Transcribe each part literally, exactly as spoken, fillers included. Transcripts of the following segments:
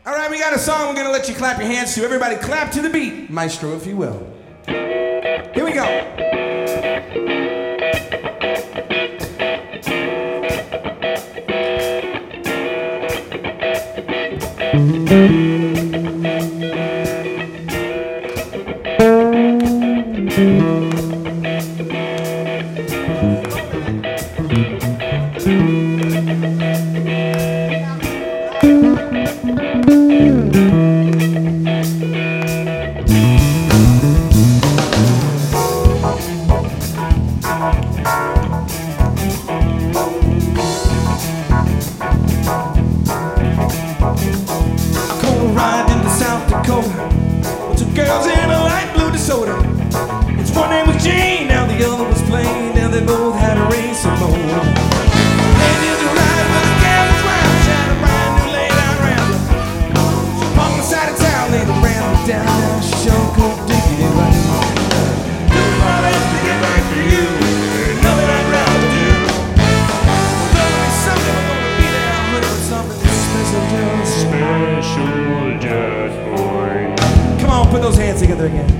All right, we got a song we're gonna let you clap your hands to. Everybody clap to the beat, maestro, if you will. Here we go. Ride into South Dakota with two girls in a light blue DeSoto. It's one name was Jane, now the other was Plain, and they both had a race of more. They did the ride with the cameras round, she had a brand new laid out Rambler. She parked on the side of town, laid the Rambler down, now she sure could dig it right. Do my best to get back to you, there's nothing I'd rather do. There'll be something we're gonna be there, I'm looking for something special just Special just for you. Come on, put those hands together again.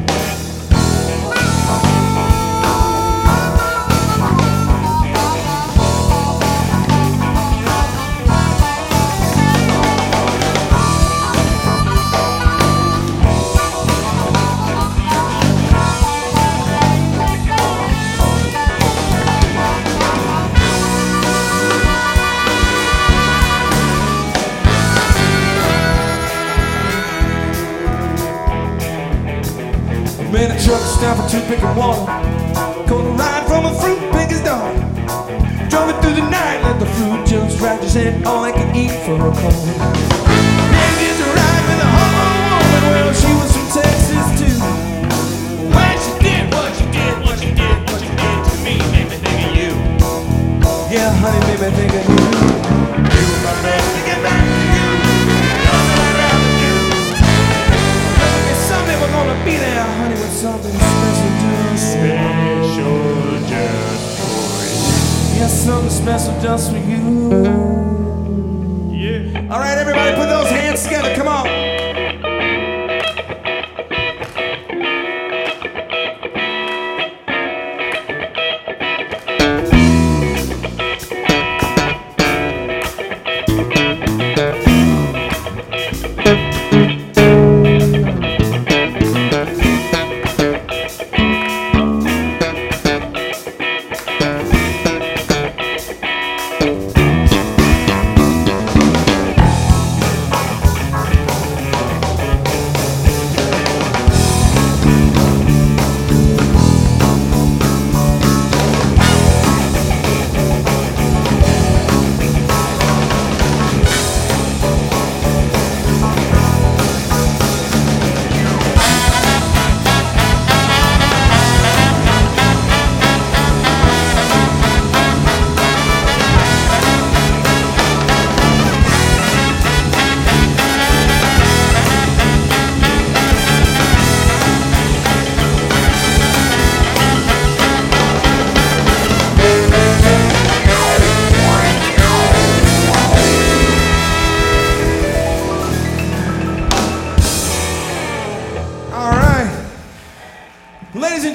Man, the truck stopped for toothpick and water. Gonna ride from a fruit picker's daughter. Drove it through the night, let the fruit just ride just ain't all I can eat for a call. Man, get to ride with a homo woman. Well, she was from Texas too. When she did what she did, what she did, what she did to me, made me think of you. Yeah, honey, made me think of you. Do my best to get back to you. Nothing I'd rather do. There'll be someday we're gonna be there, honey, with something special just Special just for you. yes, something special just for you.